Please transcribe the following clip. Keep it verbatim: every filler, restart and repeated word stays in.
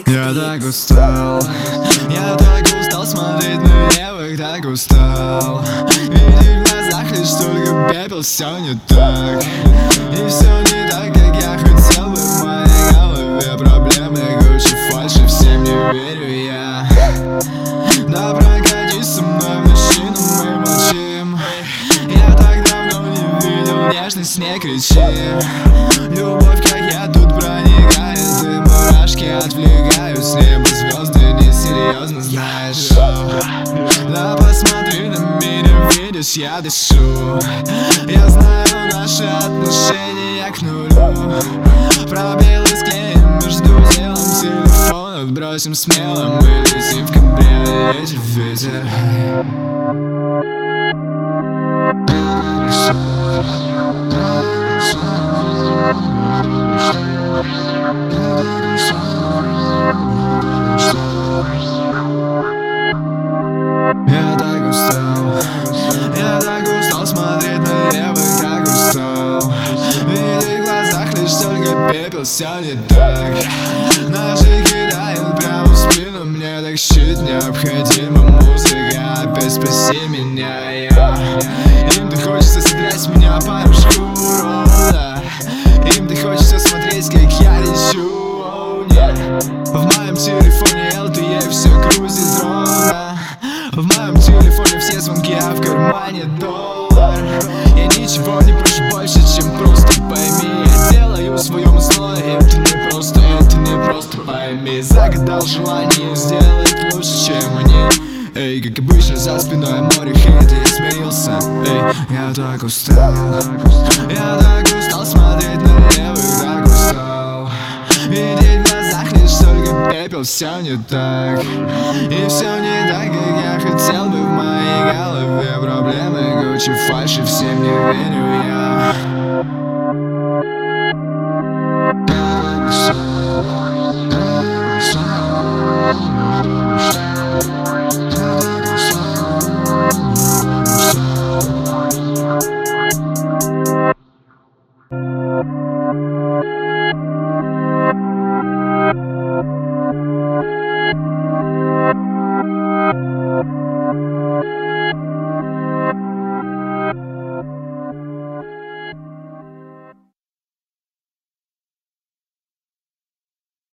Я так устал, я так устал смотреть на левых, так устал видеть в глазах лишь только пепел, все не так. И все не так, как я хотел бы, в моей голове проблемы, Гуччи, фальши, всем не верю я. Да прокатись со мной в машину, мы молчим. Я так давно не видел нежность, не кричи. Любовь, как я, тут проникает, и мурашки отвлекают с неба звезды, несерьезно, знаешь. Да посмотри на меня, видишь, я дышу. Я знаю наши отношения к нулю. Пробелы склеим между делом, телефон отбросим смело. Мы летим в кабриолете, ветер. Я так устал, я так устал смотреть на левых, так устал видеть в глазах лишь только пепел, все не так. Наши кидают прямо в спину, мне так щит необходима музыка. Опять спаси меня, я. Им-то хочется содрать меня пару урода. Им-то хочется смотреть, как я лечу, oh, yeah. В моем телефоне эл ти и все грузит ровно. В моем телефоне все звонки, а в кармане доллар. Я ничего не прошу больше, чем просто пойми. Я делаю своему зло, это не просто, это не просто пойми. Загадал желание сделать лучше, чем они. Эй, как обычно, за спиной море хейта, я смеялся. Эй, я так устал, я так устал смотреть на левых, так устал видеть в глазах лишь только пепел, все не так. И все не так, как я хотел бы, в моей голове проблемы, Гуччи, фальши, всем не верю я.